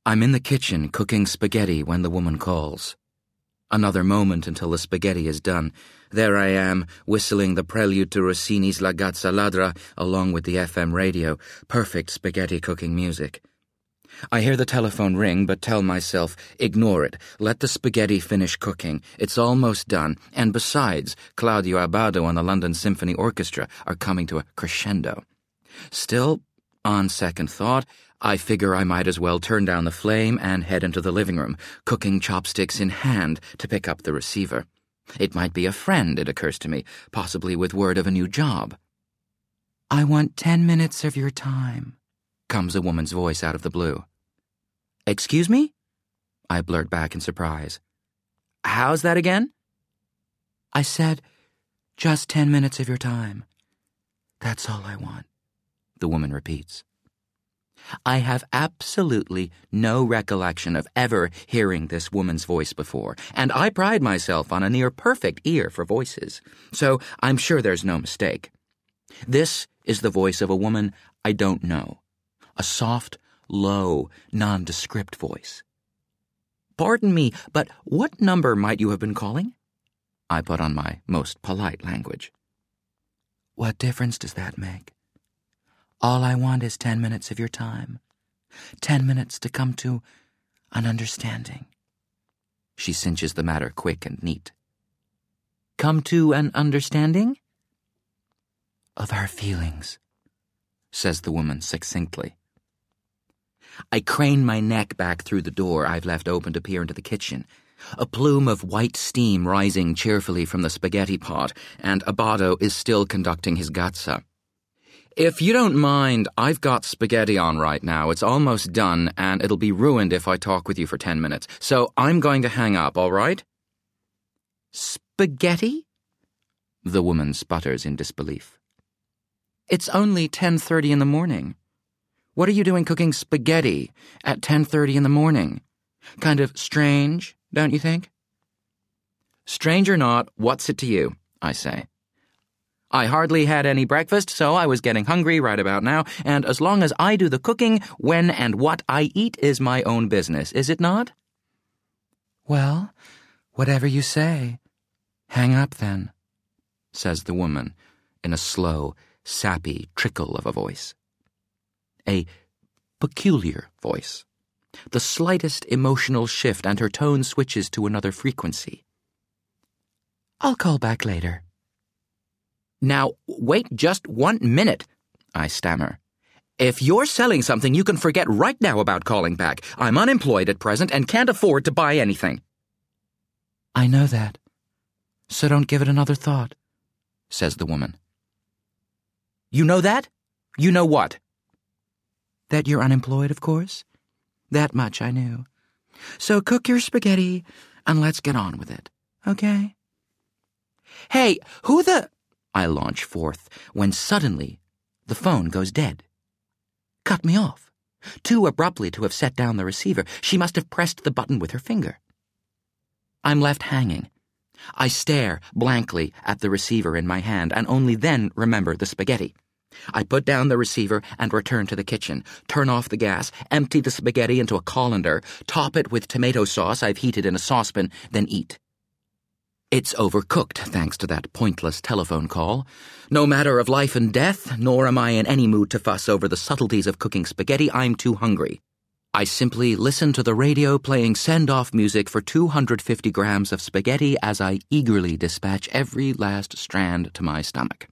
I'm in the kitchen cooking spaghetti when the woman calls. Another moment until the spaghetti is done. There I am, whistling the prelude to Rossini's La Gazza Ladra along with the FM radio. Perfect spaghetti cooking music. I hear the telephone ring, but tell myself, ignore it. Let the spaghetti finish cooking. It's almost done. And besides, Claudio Abbado and the London Symphony Orchestra are coming to a crescendo. Still, on second thought, I figure I might as well turn down the flame and head into the living room, cooking chopsticks in hand to pick up the receiver. It might be a friend, it occurs to me, possibly with word of a new job. "I want 10 minutes of your time," comes a woman's voice out of the blue. "Excuse me?" I blurt back in surprise. "How's that again?" "I said, just 10 minutes of your time. That's all I want," the woman repeats. I have absolutely no recollection of ever hearing this woman's voice before, and I pride myself on a near-perfect ear for voices, so I'm sure there's no mistake. This is the voice of a woman I don't know, a soft, low, nondescript voice. "Pardon me, but what number might you have been calling?" I put on my most polite language. "What difference does that make? All I want is 10 minutes of your time. 10 minutes to come to an understanding." She cinches the matter quick and neat. "Come to an understanding?" "Of our feelings," says the woman succinctly. I crane my neck back through the door I've left open to peer into the kitchen. A plume of white steam rising cheerfully from the spaghetti pot, and Abbado is still conducting his gazza. "If you don't mind, I've got spaghetti on right now. It's almost done, and it'll be ruined if I talk with you for 10 minutes. So I'm going to hang up, all right?" "Spaghetti?" The woman sputters in disbelief. "It's only 10:30 in the morning. What are you doing cooking spaghetti at 10:30 in the morning? Kind of strange, don't you think?" "Strange or not, what's it to you?" I say. "I hardly had any breakfast, so I was getting hungry right about now, and as long as I do the cooking, when and what I eat is my own business, is it not?" "Well, whatever you say. Hang up, then," says the woman in a slow, sappy trickle of a voice. A peculiar voice. The slightest emotional shift and her tone switches to another frequency. "I'll call back later." "Now, wait just 1 minute," I stammer. "If you're selling something, you can forget right now about calling back. I'm unemployed at present and can't afford to buy anything." "I know that, so don't give it another thought," says the woman. "You know that? You know what?" "That you're unemployed, of course. That much I knew. So cook your spaghetti and let's get on with it, okay?" "Hey, who the—" I launch forth, when suddenly the phone goes dead. Cut me off. Too abruptly to have set down the receiver, she must have pressed the button with her finger. I'm left hanging. I stare blankly at the receiver in my hand and only then remember the spaghetti. I put down the receiver and return to the kitchen, turn off the gas, empty the spaghetti into a colander, top it with tomato sauce I've heated in a saucepan, then eat. It's overcooked, thanks to that pointless telephone call. No matter of life and death, nor am I in any mood to fuss over the subtleties of cooking spaghetti. I'm too hungry. I simply listen to the radio playing send-off music for 250 grams of spaghetti as I eagerly dispatch every last strand to my stomach.